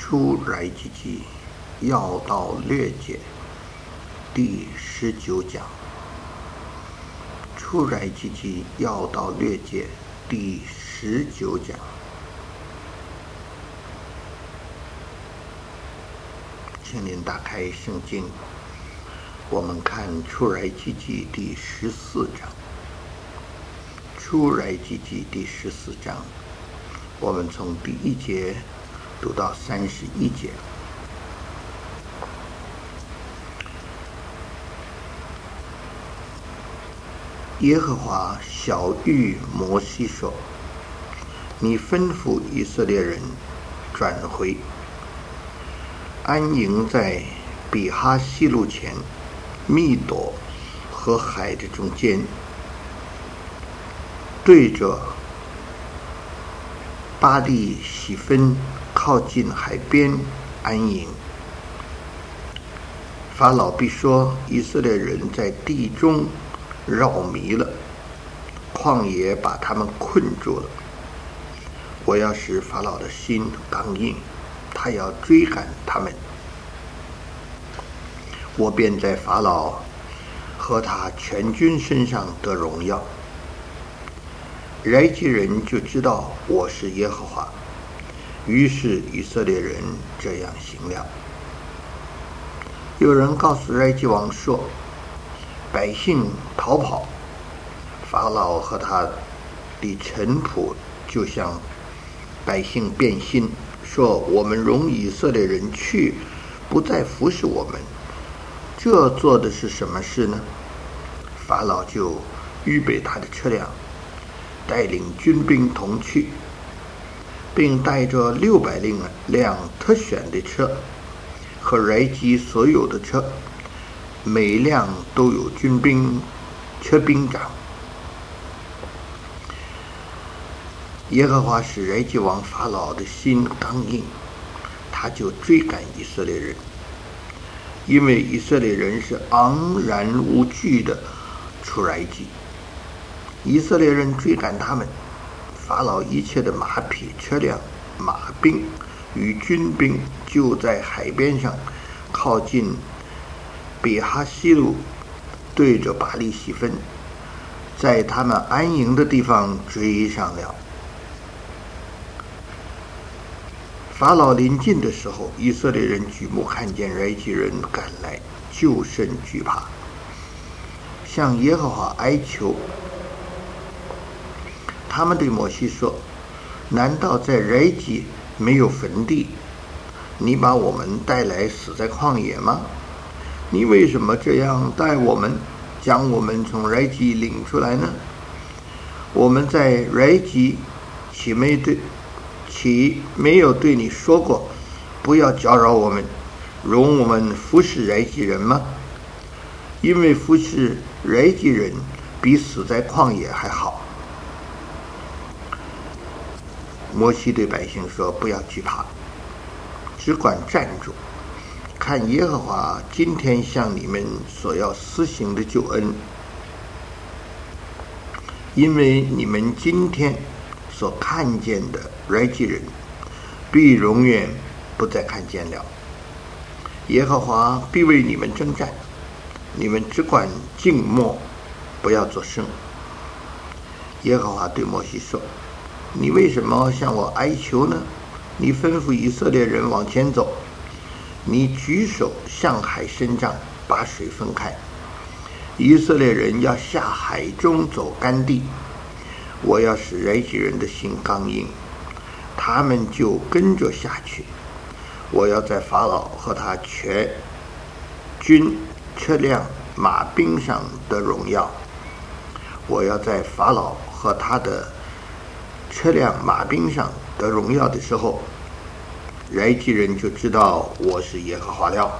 出埃及记要道略解第19讲。出埃及记要道略解第19讲。请您打开圣经，我们看出埃及记第14章。出埃及记第14章，我们从第1节读到31节。耶和华晓谕摩西说：你吩咐以色列人转回，安营在比哈西路前，密朵和海的中间，对着巴利喜分靠近海边安营。法老必说，以色列人在地中绕迷了，旷野把他们困住了。我要使法老的心刚硬，他要追赶他们。我便在法老和他全军身上得荣耀。埃及人就知道我是耶和华。于是以色列人这样行了。有人告诉埃及王说，百姓逃跑，法老和他的臣仆就向百姓变心，说我们容以色列人去，不再服侍我们。这做的是什么事呢？法老就预备他的车辆，带领军兵同去，并带着600辆特选的车和埃及所有的车，每辆都有军兵车兵长。耶和华使埃及王法老的心刚硬，他就追赶以色列人，因为以色列人是昂然无惧的出埃及。以色列人追赶他们，法老一切的马匹、车辆、马兵与军兵就在海边上，靠近比哈西路，对着巴利喜分，在他们安营的地方追上了。法老临近的时候，以色列人举目看见埃及人赶来，就甚惧怕，向耶和华哀求。他们对摩西说，难道在埃及没有坟地？你把我们带来死在旷野吗？你为什么这样带我们，将我们从埃及领出来呢？我们在埃及岂没有对你说过，不要搅扰我们，容我们服侍埃及人吗？因为服侍埃及人比死在旷野还好。摩西对百姓说，不要惧怕，只管站住，看耶和华今天向你们所要施行的救恩，因为你们今天所看见的埃及人，必永远不再看见了。耶和华必为你们征战，你们只管静默，不要作声。耶和华对摩西说，你为什么向我哀求呢？你吩咐以色列人往前走，你举手向海伸张，把水分开，以色列人要下海中走干地。我要使埃及人的心刚硬，他们就跟着下去。我要在法老和他全军车辆马兵上得荣耀。我要在法老和他的车辆马兵上得荣耀的时候，埃及人就知道我是耶和华了。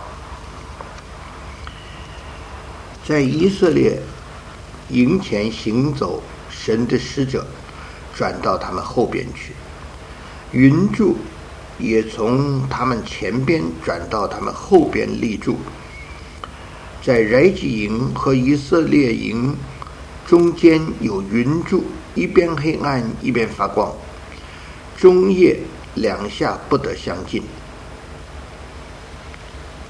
在以色列营前行走，神的使者转到他们后边去，云柱也从他们前边转到他们后边立住。在埃及营和以色列营中间有云柱，一边黑暗一边发光，中夜两下不得相近。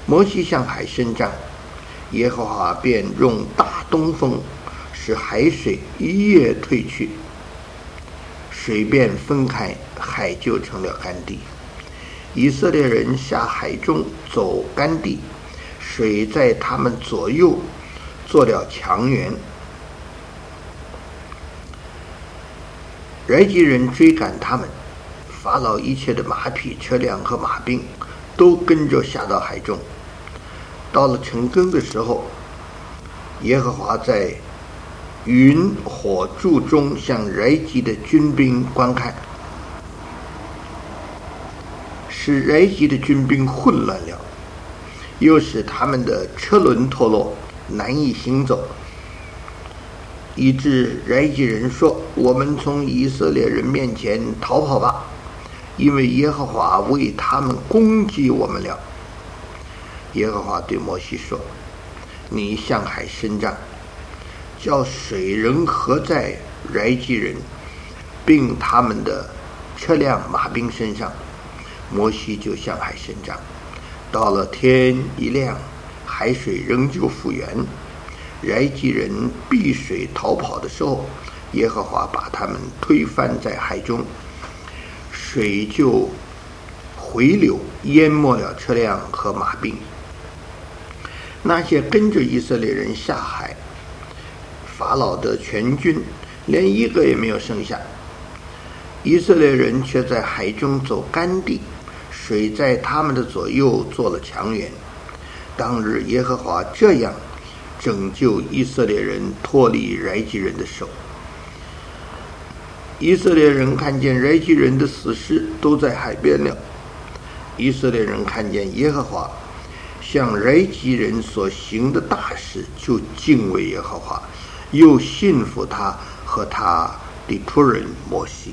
摩西向海伸张，耶和华便用大东风，使海水一跃退去，水便分开，海就成了干地。以色列人下海中走干地，水在他们左右做了墙垣。埃及人追赶他们，法老一切的马匹、车辆和马兵都跟着下到海中。到了晨更的时候，耶和华在云火柱中向埃及的军兵观看，使埃及的军兵混乱了，又使他们的车轮脱落，难以行走，以致埃及人说：我们从以色列人面前逃跑吧，因为耶和华为他们攻击我们了。耶和华对摩西说：你向海伸张，叫水仍合在埃及人并他们的车辆马兵身上。摩西就向海伸张，到了天一亮，海水仍旧复原。埃及人避水逃跑的时候，耶和华把他们推翻在海中，水就回流，淹没了车辆和马兵。那些跟着以色列人下海，法老的全军连一个也没有剩下，以色列人却在海中走干地，水在他们的左右做了墙垣。当日耶和华这样拯救以色列人脱离埃及人的手。以色列人看见埃及人的死尸都在海边了，以色列人看见耶和华向埃及人所行的大事，就敬畏耶和华，又信服他和他的仆人摩西。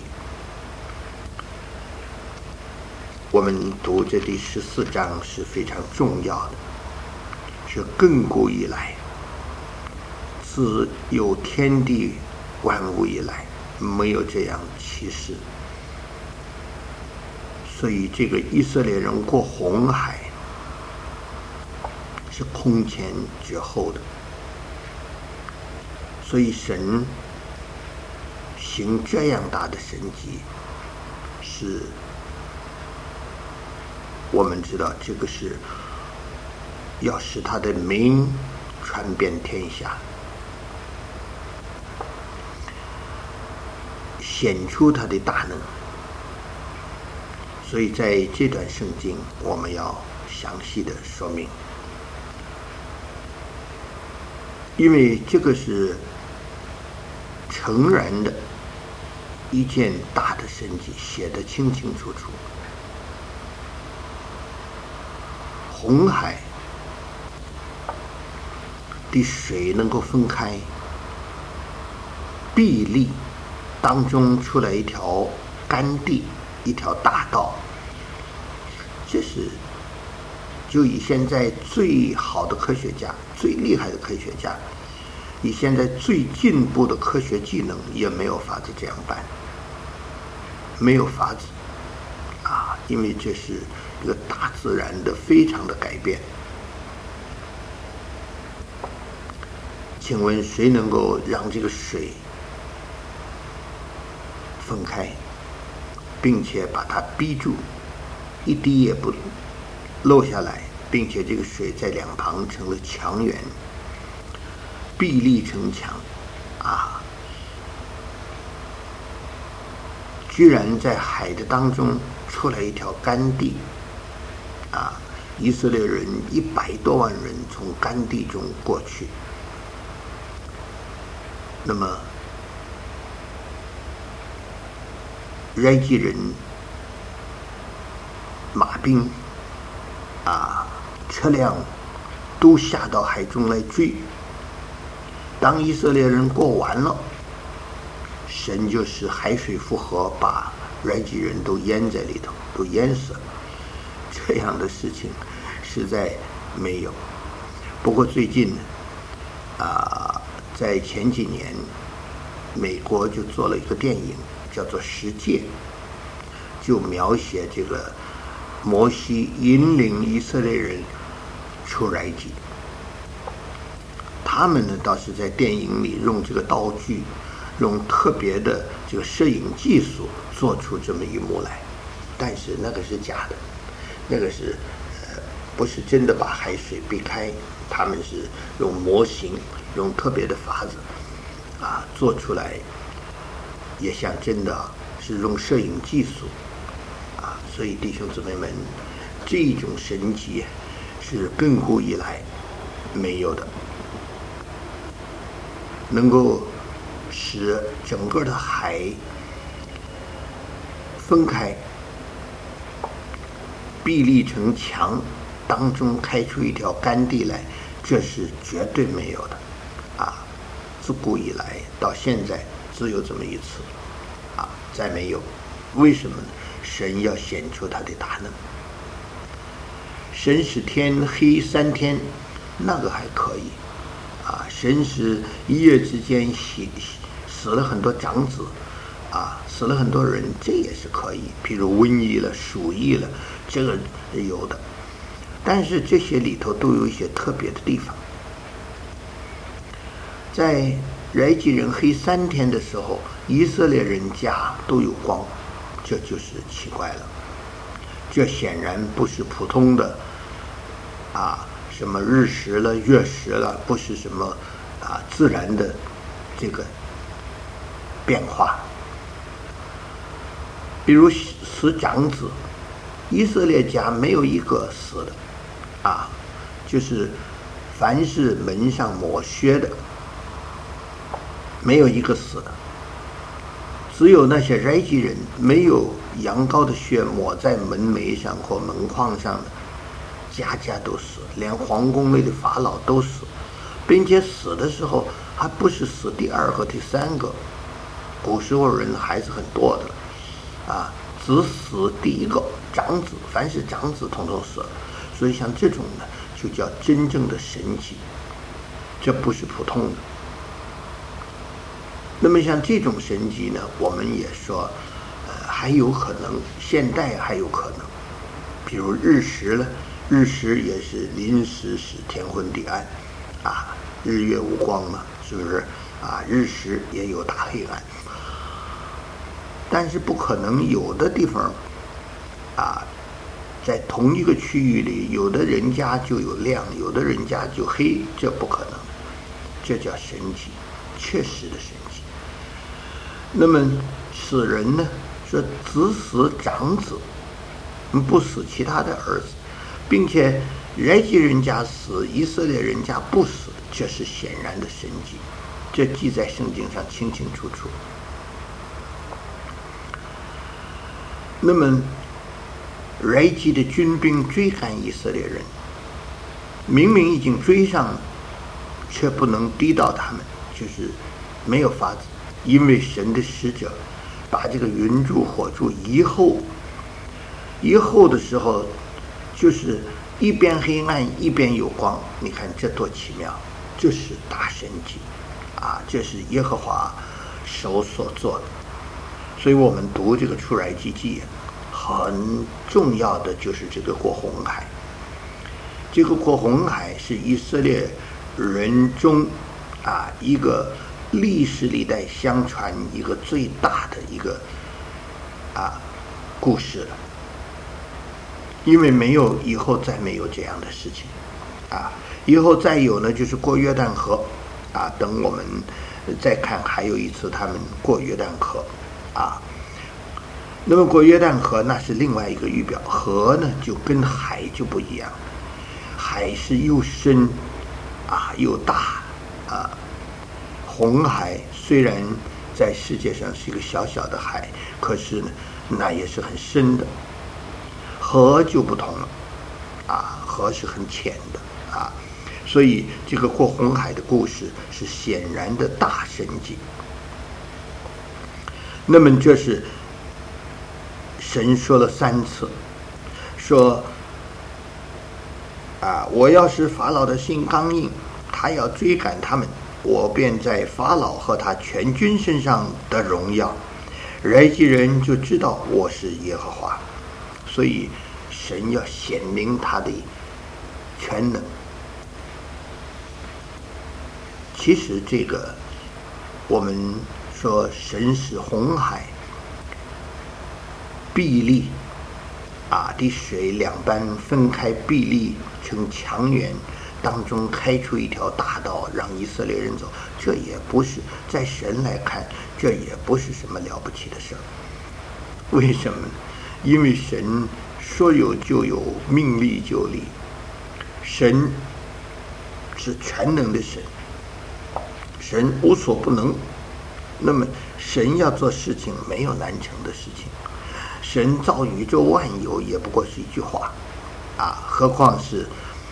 我们读这第14章是非常重要的，是亘古以来，自有天地万物以来，没有这样奇事。所以这个以色列人过红海是空前绝后的，所以神行这样大的神迹，是我们知道这个是要使他的名传遍天下，显出他的大能。所以在这段圣经我们要详细的说明，因为这个是诚然的一件大的神迹，写得清清楚楚。红海的水能够分开，壁立当中出来一条干地，一条大道。这是就以现在最好的科学家，最厉害的科学家，以现在最进步的科学技能，也没有法子这样办，没有法子啊！因为这是一个大自然的非常的改变。请问谁能够让这个水分开，并且把它逼住，一滴也不漏下来，并且这个水在两旁成了墙垣，壁立城墙啊！居然在海的当中出来一条干地啊！以色列人100多万人从干地中过去。那么埃及人马兵啊，车辆都下到海中来追。当以色列人过完了，神就使海水复合，把埃及人都淹在里头，都淹死了。这样的事情实在没有。不过最近在前几年，美国就做了一个电影，叫做《十诫》，就描写这个摩西引领以色列人出埃及。他们呢倒是在电影里用这个道具，用特别的这个摄影技术做出这么一幕来，但是那个是假的，那个是不是真的把海水避开，他们是用模型，用特别的法子做出来，也像真的是用摄影技术所以弟兄姊妹们，这种神迹是亘古以来没有的，能够使整个的海分开，壁立成墙，当中开出一条干地来，这是绝对没有的自古以来到现在只有这么一次再没有。为什么呢？神要显出他的大能。神使天黑3天，那个还可以神使一夜之间死了很多长子死了很多人，这也是可以，譬如瘟疫了、鼠疫了，这个有的。但是这些里头都有一些特别的地方。在埃及人黑3天的时候，以色列人家都有光，这就是奇怪了。这显然不是普通的什么日食了、月食了，不是什么自然的这个变化。比如死长子，以色列家没有一个死的就是凡是门上抹靴的，没有一个死的。只有那些埃及人没有羊羔的血抹在门楣上或门框上的，家家都死，连皇宫内的法老都死，并且死的时候还不是死第2个、第3个，古时候人还是很多的只死第1个长子，凡是长子统统死了。所以像这种呢，就叫真正的神迹，这不是普通的。那么像这种神迹呢，我们也说还有可能，现代还有可能，比如日食了，日食也是临时使天昏地暗日月无光嘛，是不是日食也有大黑暗。但是不可能有的地方在同一个区域里，有的人家就有亮，有的人家就黑，这不可能，这叫神迹，确实的神迹。那么死人呢，说只死长子，不死其他的儿子，并且埃及人家死，以色列人家不死，这是显然的神迹，这记在圣经上清清楚楚。那么埃及的军兵追赶以色列人，明明已经追上了，却不能逼到他们，就是没有法子，因为神的使者把这个云柱火柱移后的时候，就是一边黑暗一边有光，你看这多奇妙，这是大神迹这是耶和华手所做的。所以我们读这个出埃及记很重要的就是这个过红海。这个过红海是以色列人中一个历史历代相传一个最大的一个故事了，因为没有以后再没有这样的事情以后再有呢就是过约旦河等我们再看还有一次他们过约旦河那么过约旦河那是另外一个预表，河呢就跟海就不一样，海是又深又大红海虽然在世界上是一个小小的海，可是呢那也是很深的。河就不同了河是很浅的所以这个过红海的故事是显然的大神迹。那么这是神说了3次，说我要使法老的心刚硬，他要追赶他们，我便在法老和他全军身上的荣耀，埃及人就知道我是耶和华。所以神要显明他的全能其实这个我们说神使红海壁立的水两般分开，壁立成墙垣，当中开出一条大道，让以色列人走。这也不是在神来看，这也不是什么了不起的事儿。为什么呢？因为神说有就有，命立就立。神是全能的神，神无所不能。那么神要做事情，没有难成的事情。神造宇宙万有也不过是一句话何况是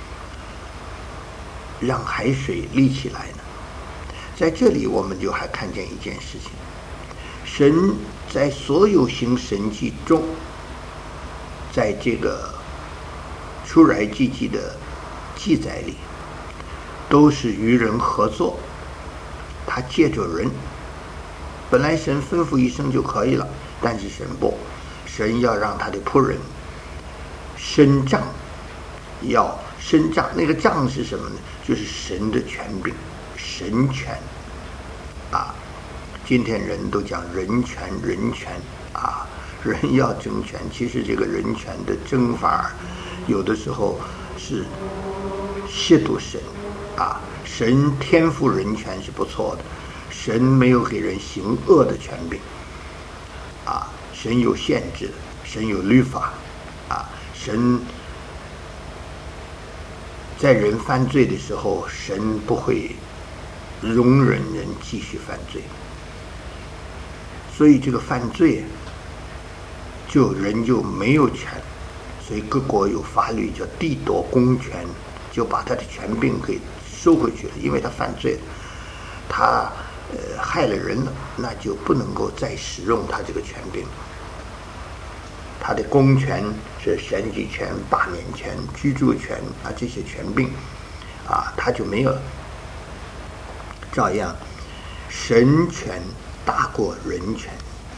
让海水立起来呢？在这里我们就还看见一件事情，神在所有行神迹中，在这个出埃及记的记载里，都是与人合作。他借着人，本来神吩咐一声就可以了，但是神要让他的仆人伸杖，要伸杖。那个杖是什么呢？就是神的权柄，神权今天人都讲人权人要争权。其实这个人权的争法有的时候是亵渎神神天赋人权是不错的，神没有给人行恶的权柄神有限制，神有律法神在人犯罪的时候，神不会容忍人继续犯罪。所以这个犯罪人就没有权，所以各国有法律叫地夺公权，就把他的权柄给收回去了。因为他犯罪了，他害了人了，那就不能够再使用他这个权柄。他的公权是选举权、罢免权、居住权这些权柄他就没有了。照样神权大过人权，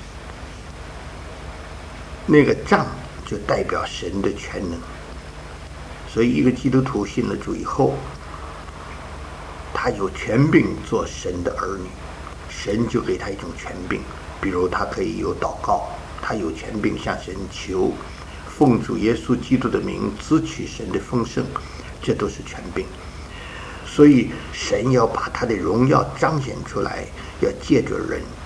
那个杖就代表神的全能。所以一个基督徒信了主以后，他有权柄做神的儿女，神就给他一种权柄，比如他可以有祷告，他有权柄向神求，奉主耶稣基督的名支取神的丰盛，这都是权柄。所以神要把他的荣耀彰显出来，要借着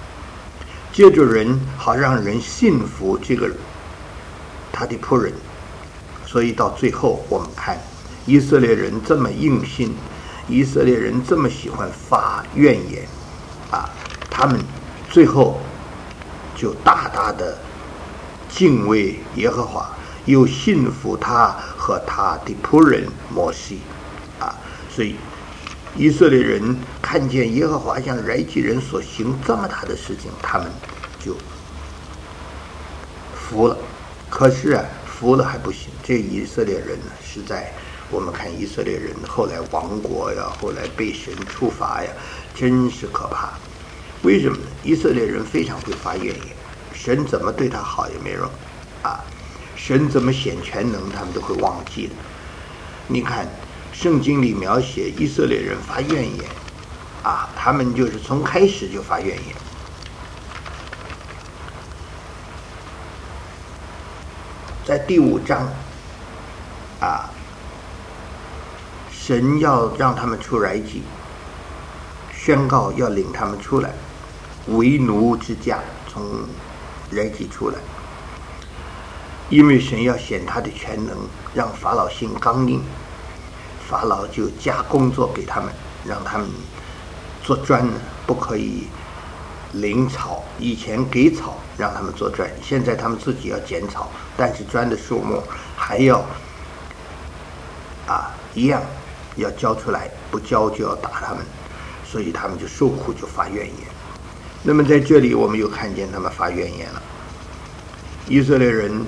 人好让人信服这个他的仆人。所以到最后我们看以色列人这么硬心，以色列人这么喜欢发怨言他们最后就大大的敬畏耶和华，又信服他和他的仆人摩西所以以色列人看见耶和华向埃及人所行这么大的事情，他们就服了。可是服了还不行，这以色列人呢，实在我们看以色列人后来亡国后来被神处罚真是可怕。为什么呢？以色列人非常会发怨言，神怎么对他好也没用神怎么显全能他们都会忘记的。你看圣经里描写以色列人发怨言他们就是从开始就发怨言。在第5章神要让他们出埃及，宣告要领他们出来，为奴之家，从埃及出来。因为神要显他的全能，让法老心刚硬，法老就加工作给他们，让他们做砖不可以领草，以前给草让他们做砖，现在他们自己要剪草，但是砖的数目还要一样要交出来，不交就要打他们，所以他们就受苦，就发怨言。那么在这里我们又看见他们发怨言了，以色列人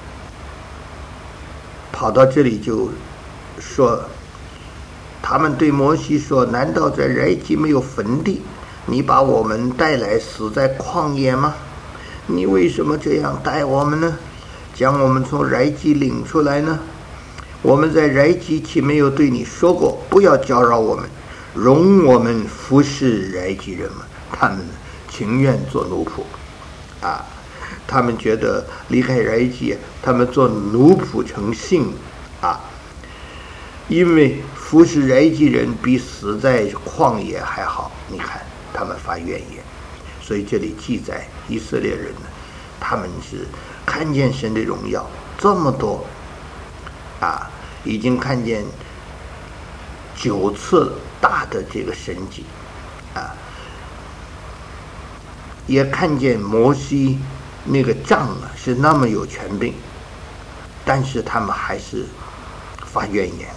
跑到这里就说，他们对摩西说，难道在埃及没有坟地？你把我们带来死在旷野吗？你为什么这样待我们呢？将我们从埃及领出来呢？我们在埃及岂没有对你说过，不要搅扰我们？ 容我们服侍埃及人嘛，他们情愿做奴仆啊，他们觉得离开埃及，他们做奴仆成性啊，因为服侍埃及人比死在旷野还好。你看他们发怨言，所以这里记载以色列人呢，他们是看见神的荣耀这么多啊，已经看见9次大的这个神迹啊，也看见摩西那个杖啊是那么有权柄，但是他们还是发怨言，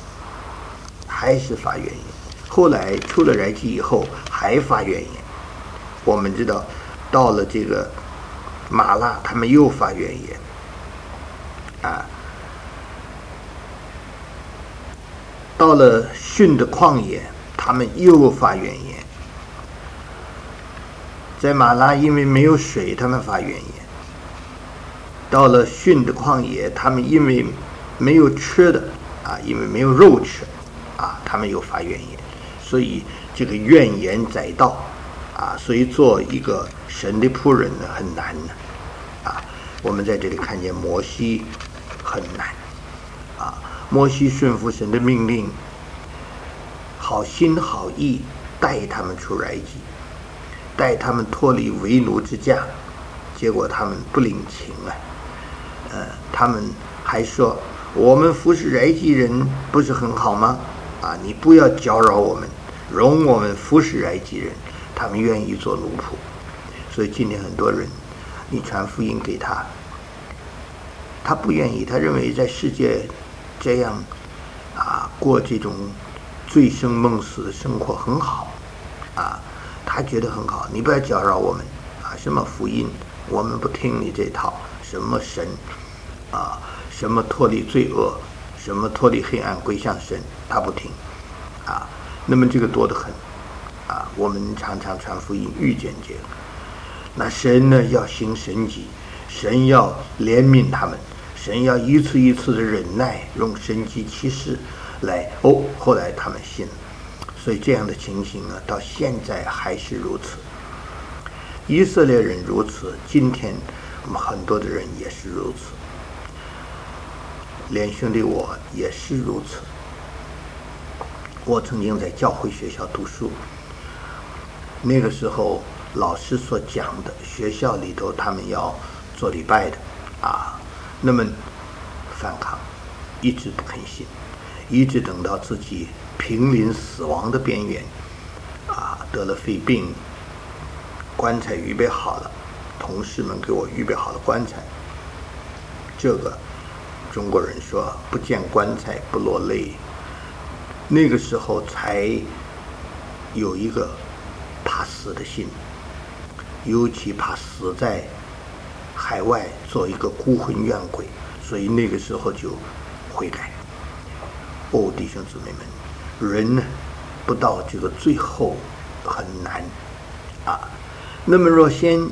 后来出了埃及以后还发怨言。我们知道到了这个马拉，他们又发怨言啊，到了逊的旷野，他们又发怨言。在马拉因为没有水，他们发怨言；到了逊的旷野，他们因为没有吃的啊，因为没有肉吃啊，他们又发怨言。所以这个怨言载道啊，所以做一个神的仆人呢很难呢啊。我们在这里看见摩西很难啊，摩西顺服神的命令，好心好意带他们出埃及，带他们脱离为奴之家，结果他们不领情啊，他们还说我们服侍埃及人不是很好吗？啊，你不要搅扰我们，容我们服侍埃及人。他们愿意做奴仆，所以今天很多人，你传福音给他，他不愿意，他认为在世界这样啊过这种醉生梦死的生活很好啊，他觉得很好，你不要搅扰我们啊！什么福音，我们不听你这套，什么神啊，什么脱离罪恶，什么脱离黑暗归向神，他不听啊。那么这个多得很啊！我们常常传福音遇见这个，那神呢要行神迹，神要怜悯他们，神要一次一次的忍耐，用神迹奇事来后来他们信了。所以这样的情形呢，到现在还是如此。以色列人如此，今天我们很多的人也是如此，连兄弟我也是如此。我曾经在教会学校读书，那个时候老师所讲的，学校里头他们要做礼拜的啊，那么反抗，一直不肯信，一直等到自己濒临死亡的边缘啊，得了肺病，棺材预备好了，同事们给我预备好了棺材。这个中国人说不见棺材不落泪，那个时候才有一个怕死的心，尤其怕死在海外做一个孤魂怨鬼，所以那个时候就悔改。弟兄姊妹们，人呢不到这个最后很难啊。那么若先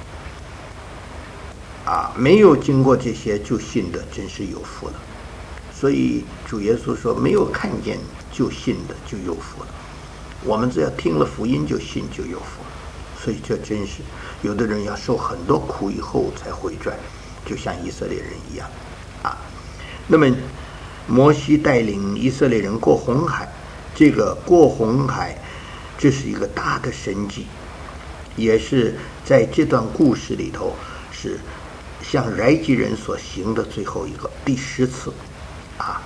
没有经过这些就信的，真是有福了。所以主耶稣说，没有看见就信的就有福了。我们只要听了福音就信就有福了。所以这真是有的人要受很多苦以后才回转，就像以色列人一样啊。那么摩西带领以色列人过红海，这个过红海这是一个大的神迹，也是在这段故事里头是向埃及人所行的最后一个第10次啊。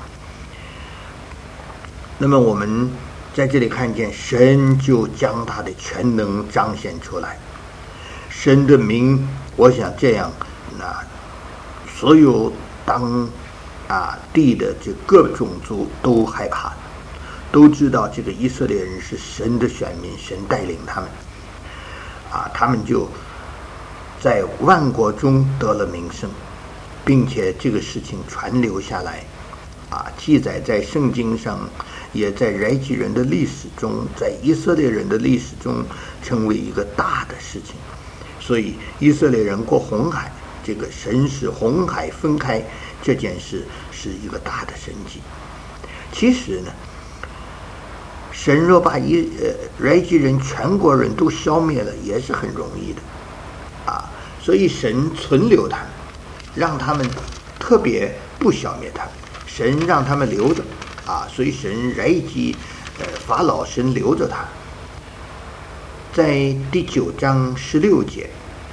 那么我们在这里看见神就将他的全能彰显出来，神的名，我想这样，那所有当地的这各种族都害怕，都知道这个以色列人是神的选民，神带领他们他们就在万国中得了名声，并且这个事情传流下来记载在圣经上，也在埃及人的历史中，在以色列人的历史中成为一个大的事情。所以以色列人过红海，这个神使红海分开这件事是一个大的神迹。其实呢， 神若把埃及人全国人都消灭了，也是很容易的啊。所以神存留他们，让他们特别不消灭他们，神让他们留着啊。所以神埃及法老神留着他。在第9章16节，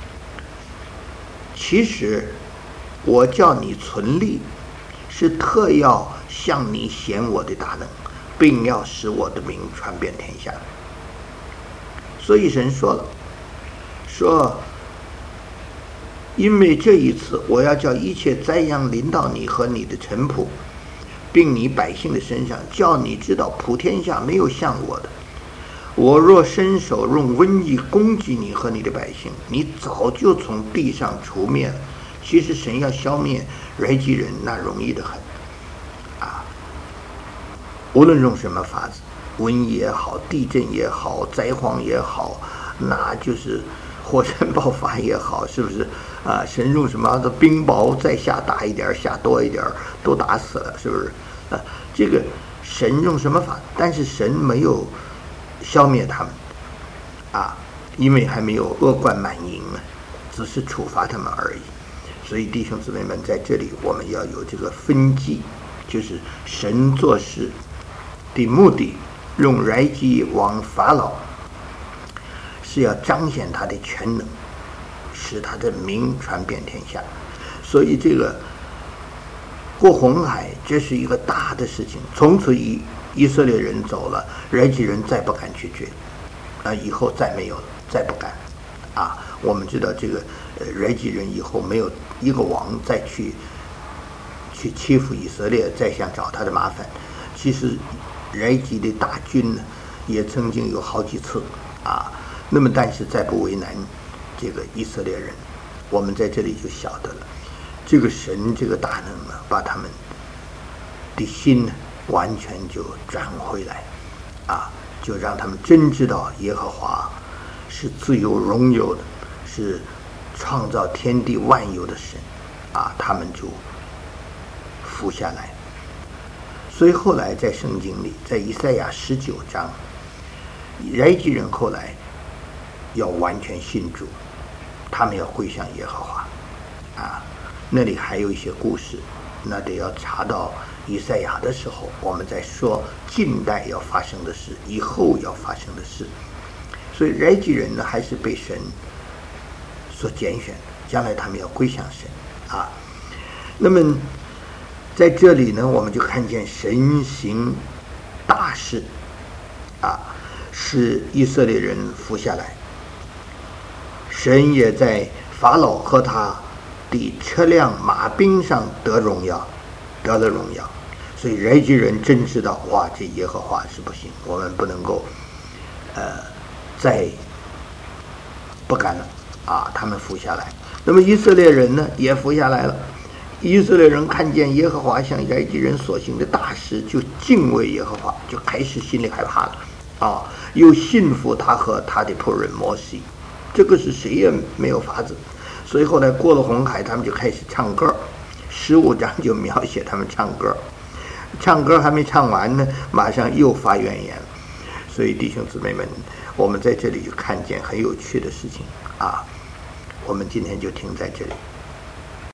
其实我叫你存立，是特要向你显我的大能，并要使我的名传遍天下。所以神说了，说因为这一次我要叫一切灾殃临到你和你的臣仆，并你百姓的身上，叫你知道普天下没有像我的。我若伸手用瘟疫攻击你和你的百姓，你早就从地上除灭了。其实神要消灭埃及人，那容易得很啊！无论用什么法子，瘟疫也好，地震也好，灾荒也好，那就是火山爆发也好，是不是啊？神用什么的冰雹再下大一点，下多一点，都打死了，是不是啊？这个神用什么法？但是神没有消灭他们啊，因为还没有恶贯满盈呢，只是处罚他们而已。所以弟兄姊妹们，在这里我们要有这个分际，就是神做事的目的，用埃及王法老是要彰显他的全能，使他的名传遍天下。所以这个过红海，这是一个大的事情。从此以色列人走了，埃及人再不敢去追，以后再没有了，再不敢啊。我们知道这个埃及人以后没有一个王再去欺负以色列，再想找他的麻烦。其实埃及的大军呢，也曾经有好几次啊。那么但是再不为难这个以色列人，我们在这里就晓得了，这个神这个大能呢，把他们的心呢完全就转回来啊，就让他们真知道耶和华是自有荣有的，是创造天地万有的神啊，他们就服下来。所以后来在圣经里，在以赛亚19章，埃及人后来要完全信主，他们要归向耶和华啊。那里还有一些故事，那得要查到以赛亚的时候，我们在说近代要发生的事，以后要发生的事。所以埃及人呢，还是被神所拣选，将来他们要归向神啊。那么在这里呢，我们就看见神行大事啊，使以色列人服下来。神也在法老和他的车辆马兵上得了荣耀。所以埃及人真知道，哇，这耶和华是不行，我们不能够再不干了啊！他们服下来。那么以色列人呢，也服下来了。以色列人看见耶和华向埃及人所行的大事，就敬畏耶和华，就开始心里害怕了啊！又信服他和他的仆人摩西，这个是谁也没有法子。所以后来过了红海，他们就开始唱歌。15章就描写他们唱歌还没唱完呢，马上又发怨言。所以弟兄姊妹们，我们在这里就看见很有趣的事情啊！我们今天就停在这里。